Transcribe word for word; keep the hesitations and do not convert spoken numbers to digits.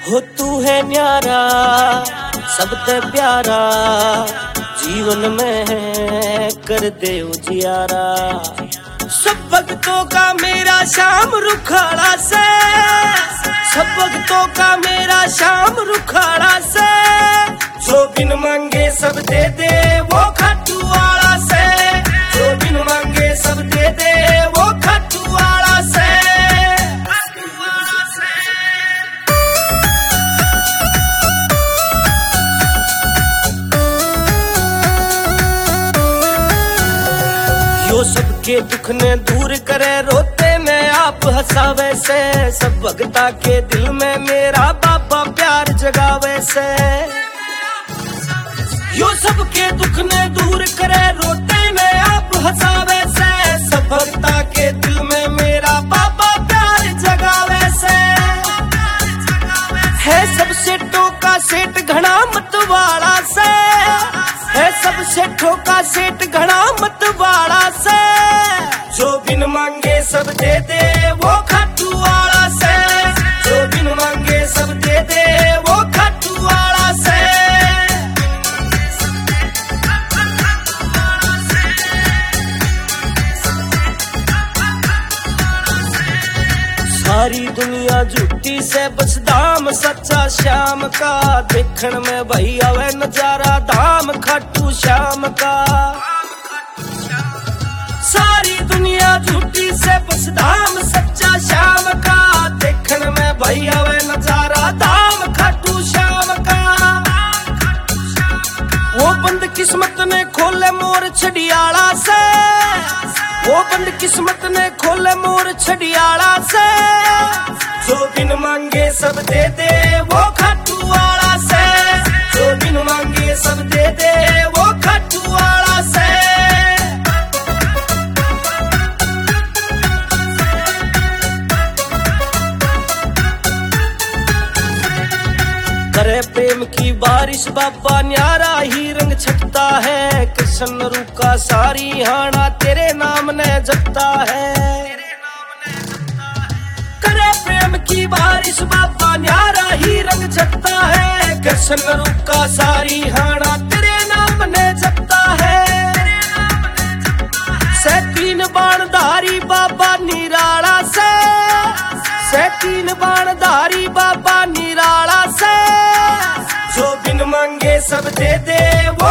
हो तू है न्यारा सबसे प्यारा, जीवन में कर दे उजियारा। सब भक्तों का मेरा श्याम रुखाड़ा से, सब भक्तों का मेरा श्याम रुखाड़ा से, जो बिन मांगे सब दे दे वो खाटू वाला से, जो बिन मांगे सब दे दे वो खाटू वाला से। यो सबके दुख ने दूर करे, रोते में आप हंसावे से, सब भगता के दिल में मेरा बाबा प्यार जगावे से। यो सबके दुख ने दूर करे, रोते में आप हंसावे से, सब भगता के दिल में मेरा बाबा प्यार जगावे से। है सबसे टोका सेठ घना मत वाला से, है सबसे ठोका सेठ घना मत वाला से, जो बिन मांगे सब दे दे वो खाटू वाला से, जो बिन मांगे सब दे दे वो खाटू वाला से। सारी दुनिया झूठी से बस दाम सच्चा श्याम का, देखण में भाई आवे नजारा धाम खाटू श्याम का। सारी दुनिया झूठी से बस धाम सच्चा श्याम का, देखण में भाई आवे नजारा धाम खाटू श्याम का। वो बंद किस्मत ने खोले मोर छड़ियाला से, वो बंद किस्मत ने खोले मोर छड़ियाला से, जो बिन मांगे सब दे दे वो खाटू वाला से, जो बिन मांगे सब दे दे वो खाटू वाला से। करे प्रेम की बारिश बाबा न्यारा ही रंग छटता है, कृष्ण रूका सारी हाना तेरे नाम ने जपता है। करे प्रेम की बारिश बाबा न्यारा ही रंग छटता है, कृष्ण रूका सारी हाना तेरे नाम ने जपता है। सैतीन बाणधारी बाबा निराला से, सैतीन बाणधारी बाबा निराला से, जो बिन मांगे सब दे दे वो